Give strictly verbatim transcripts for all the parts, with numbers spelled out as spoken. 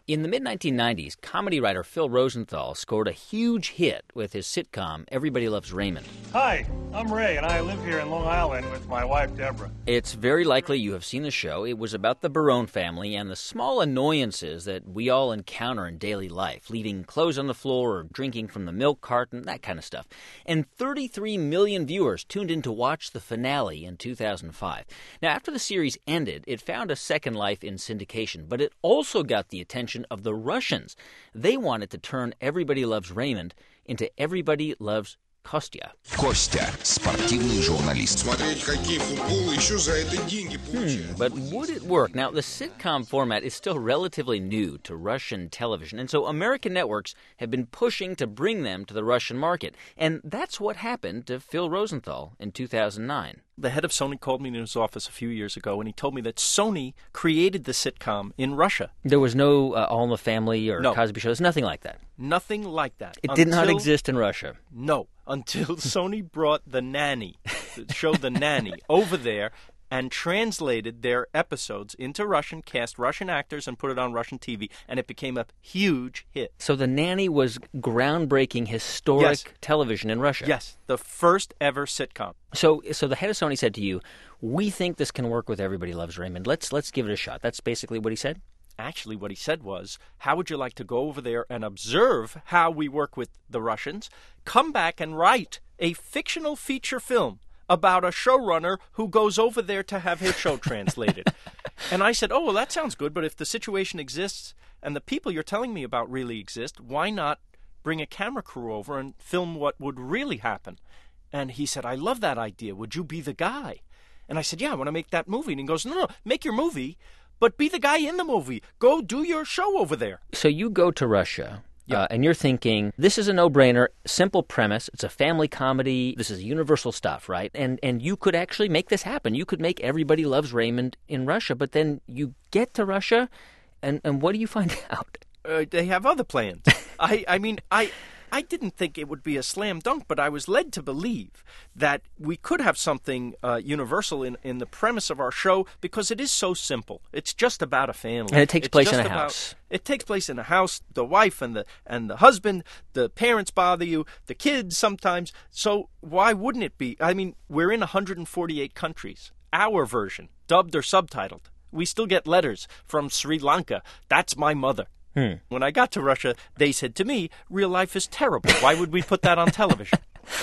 In the mid nineteen nineties, comedy writer Phil Rosenthal scored a huge hit with his sitcom Everybody Loves Raymond. Hi, I'm Ray, and I live here in Long Island with my wife, Deborah. It's very likely you have seen the show. It was about the Barone family and the small annoyances that we all encounter in daily life, leaving clothes on the floor or drinking from the milk carton, that kind of stuff. And thirty-three million viewers tuned in to watch the finale in two thousand five. Now, after the series ended, it found a second life in syndication, but it also got the attention of the Russians. They wanted to turn Everybody Loves Raymond into Everybody Loves Kostya. Костя, спортивный журналист. Смотреть хоккей, футбол, еще за это деньги получать. Hmm, but would it work? Now, the sitcom format is still relatively new to Russian television, and so American networks have been pushing to bring them to the Russian market. And that's what happened to Phil Rosenthal in two thousand nine. The head of Sony called me in his office a few years ago, and he told me that Sony created the sitcom in Russia. There was no uh, All in the Family or No. Cosby Show. There's nothing like that. Nothing like that. It did not Until- exist in Russia. No, until Sony brought The Nanny, the show The Nanny, over there and translated their episodes into Russian, cast Russian actors, and put it on Russian T V, and it became a huge hit. So The Nanny was groundbreaking, historic Yes. television in Russia. Yes, the first ever sitcom. So, so the head of Sony said to you, "We think this can work with Everybody Loves Raymond. Let's let's give it a shot." That's basically what he said. Actually, what he said was, how would you like to go over there and observe how we work with the Russians, come back and write a fictional feature film about a showrunner who goes over there to have his show translated? And I said, oh, well, that sounds good, but if the situation exists and the people you're telling me about really exist, why not bring a camera crew over and film what would really happen? And he said, I love that idea. Would you be the guy? And I said, yeah, I want to make that movie. And he goes, no, no, make your movie, but be the guy in the movie. Go do your show over there. So you go to Russia, Yeah. uh, and you're thinking, this is a no-brainer, simple premise. It's a family comedy. This is universal stuff, right? And and you could actually make this happen. You could make Everybody Loves Raymond in Russia, but then you get to Russia, and, and what do you find out? Uh, they have other plans. I, I mean, I... I didn't think it would be a slam dunk, but I was led to believe that we could have something uh, universal in, in the premise of our show because it is so simple. It's just about a family. And it takes It's place in just a about- house. It takes place in a house, the wife and the and the husband, the parents bother you, the kids sometimes. So why wouldn't it be? I mean, we're in one hundred forty-eight countries. Our version, dubbed or subtitled. We still get letters from Sri Lanka. That's my mother. Hmm. When I got to Russia, they said to me, real life is terrible. Why would we put that on television?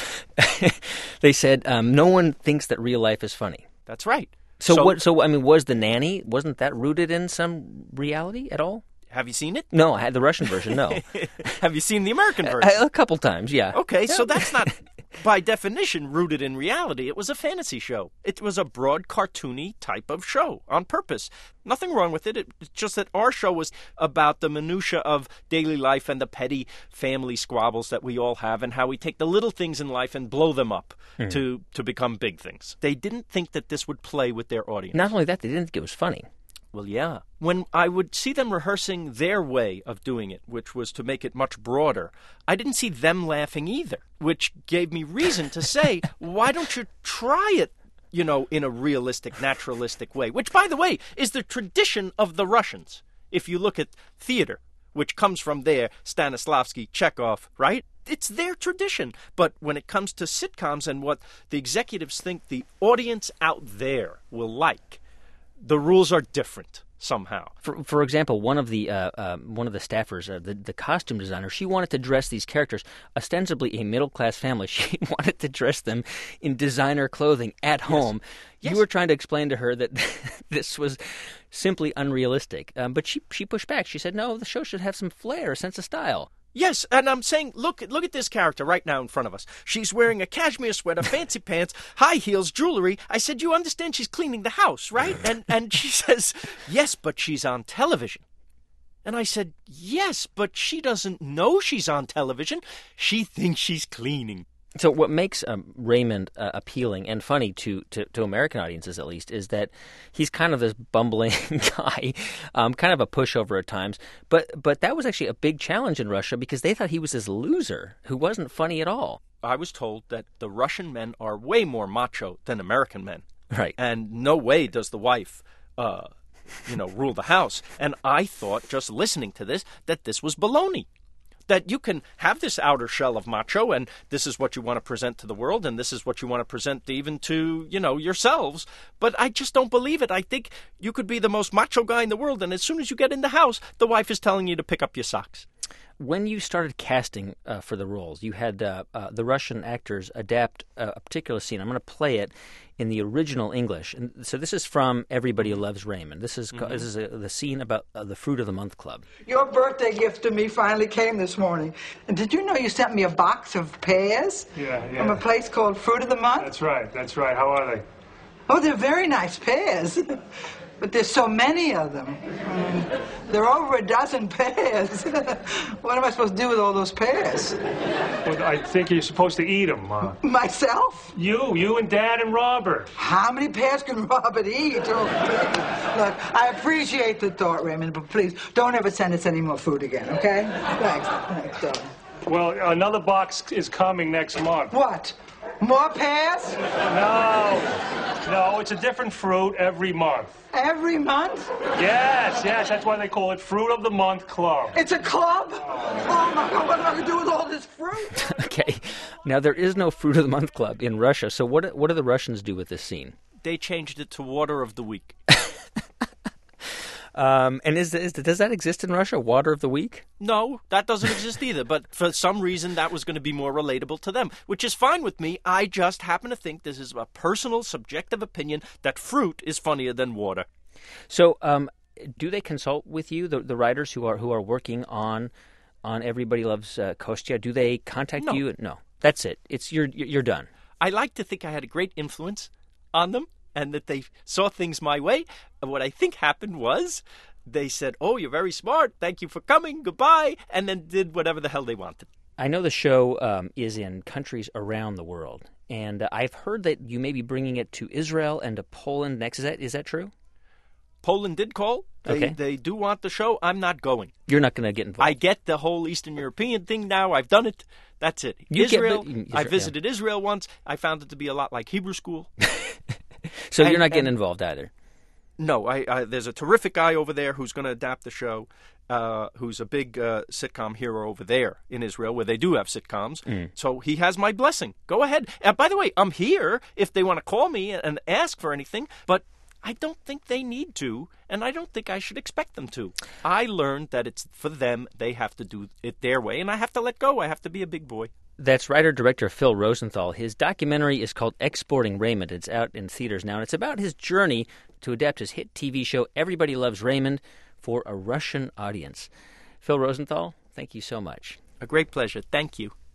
They said, um, no one thinks that real life is funny. That's right. So, what? So I mean, was The Nanny, wasn't that rooted in some reality at all? Have you seen it? No, I had the Russian version, no. Have you seen the American version? a, a couple times, yeah. Okay, so that's not, by definition, rooted in reality. It was a fantasy show. It was a broad, cartoony type of show on purpose. Nothing wrong with it. It's just that our show was about the minutia of daily life and the petty family squabbles that we all have and how we take the little things in life and blow them up Hmm. to, to become big things. They didn't think that this would play with their audience. Not only that, they didn't think it was funny. Well, yeah. When I would see them rehearsing their way of doing it, which was to make it much broader, I didn't see them laughing either, which gave me reason to say, why don't you try it, you know, in a realistic, naturalistic way, which, by the way, is the tradition of the Russians. If you look at theater, which comes from there, Stanislavski, Chekhov, right? It's their tradition. But when it comes to sitcoms and what the executives think the audience out there will like, the rules are different somehow. For for example, one of the uh, um, one of the staffers, uh, the the costume designer, she wanted to dress these characters, ostensibly a middle class family. She wanted to dress them in designer clothing at home. Yes. You were trying to explain to her that this was simply unrealistic, um, but she she pushed back. She said, "No, the show should have some flair, a sense of style." Yes, and I'm saying, look, look at this character right now in front of us. She's wearing a cashmere sweater, fancy pants, high heels, jewelry. I said, you understand she's cleaning the house, right? And and she says, yes, but she's on television. And I said, yes, but she doesn't know she's on television. She thinks she's cleaning. So what makes um, Raymond uh, appealing and funny to, to, to American audiences, at least, is that he's kind of this bumbling guy, um, kind of a pushover at times. But but that was actually a big challenge in Russia because they thought he was this loser who wasn't funny at all. I was told that the Russian men are way more macho than American men. Right. And no way does the wife uh, you know, rule the house. And I thought, just listening to this, that this was baloney. That you can have this outer shell of macho, and this is what you want to present to the world, and this is what you want to present even to, you know, yourselves. But I just don't believe it. I think you could be the most macho guy in the world, and as soon as you get in the house, the wife is telling you to pick up your socks. When you started casting uh, for the roles, you had uh, uh, the Russian actors adapt uh, a particular scene. I'm going to play it in the original English. And so this is from Everybody Loves Raymond. This is mm-hmm. this is a, the scene about uh, the Fruit of the Month Club. Your birthday gift to me finally came this morning. And did you know you sent me a box of pears? Yeah, yeah. From a place called Fruit of the Month? That's right, that's right. How are they? Oh, they're very nice pears. But there's so many of them. Um, there are over a dozen pears. What am I supposed to do with all those pears? Well, I think you're supposed to eat them. Uh, Myself? you, you and Dad and Robert. How many pears can Robert eat? Oh, please. Look, I appreciate the thought, Raymond, but please, don't ever send us any more food again, okay? Thanks. Thanks, darling. Well, another box is coming next month. What? More pears? No. No, it's a different fruit every month. Every month? Yes, yes, that's why they call it Fruit of the Month Club. It's a club? Oh, my God, what am I going to do with all this fruit? Okay. Now, there is no Fruit of the Month Club in Russia, so what what do the Russians do with this scene? They changed it to Water of the Week. Um, and is, is does that exist in Russia, Water of the Week? No, that doesn't exist either. But for some reason, that was going to be more relatable to them, which is fine with me. I just happen to think this is a personal, subjective opinion that fruit is funnier than water. So, um, do they consult with you, the, the writers who are who are working on on Everybody Loves uh, Kostya? Do they contact no. you? No, that's it. It's you're you're done. I like to think I had a great influence on them, and that they saw things my way. And what I think happened was they said, oh, you're very smart. Thank you for coming. Goodbye. And then did whatever the hell they wanted. I know the show um, is in countries around the world. And uh, I've heard that you may be bringing it to Israel and to Poland next. Is that is that true? Poland did call. They, okay. They do want the show. I'm not going. You're not going to get involved. I get the whole Eastern European thing now. I've done it. That's it. You Israel, get, Israel, I visited yeah. Israel once. I found it to be a lot like Hebrew school. So and, you're not getting and, involved either? No. I, I, there's a terrific guy over there who's going to adapt the show, uh, who's a big uh, sitcom hero over there in Israel, where they do have sitcoms. Mm. So he has my blessing. Go ahead. And by the way, I'm here if they want to call me and ask for anything, but I don't think they need to, and I don't think I should expect them to. I learned that it's for them. They have to do it their way, and I have to let go. I have to be a big boy. That's writer-director Phil Rosenthal. His documentary is called Exporting Raymond. It's out in theaters now, and it's about his journey to adapt his hit T V show Everybody Loves Raymond for a Russian audience. Phil Rosenthal, thank you so much. A great pleasure. Thank you.